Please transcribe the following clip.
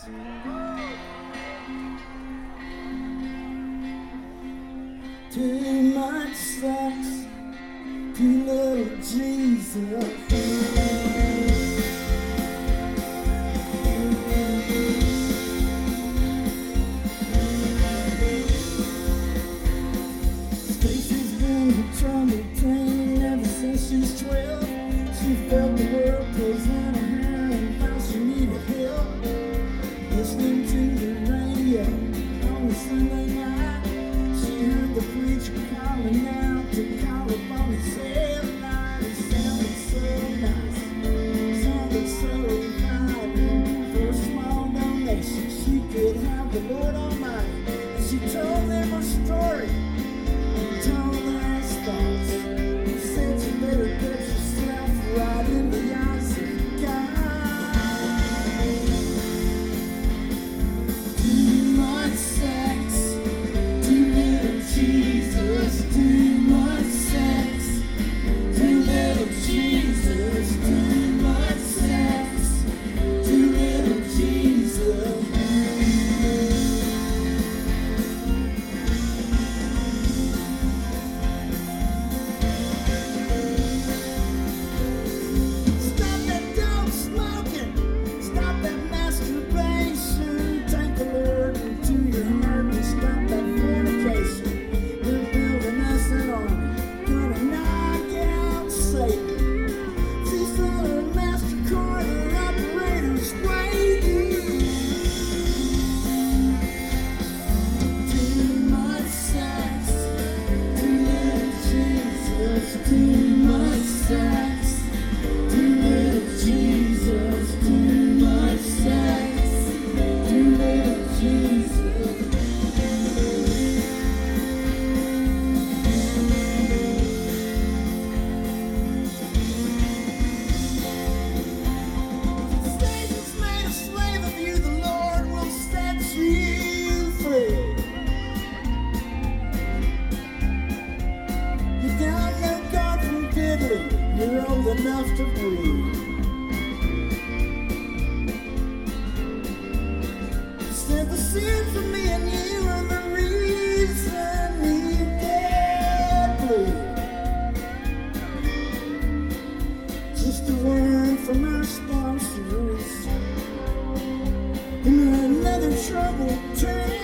Too much sex, too little Jesus. Stacy's been a trouble train ever since she's 12. She felt the world close in on her and how she needed help. Listening to the radio on a Sunday night, she heard the preacher calling out to California 7-9. It sounded so nice, sounded so inviting. For a small donation, she could have the Lord Almighty. And she told them her story, told her thoughts. Said you better get yourself right in the eyes of God. Too much sex, too little Jesus. Too much sex, too little Jesus. Too much sex, too little Jesus. Stop that dope smoking, stop that masturbation. Take the Lord into your heart and stop that fornication. They're building us an army, gonna knock out Satan. These other MasterCard operators waiting. Too much sex, too little Jesus. Too much sex, too little Jesus. Too much sex, too little Jesus. Satan's made a slave of you, the Lord will set you free. You don't know God from diddly, you're old enough to breathe. Said the sins of me and you are the reason you get blue. Just a word from our sponsors. And another trouble turn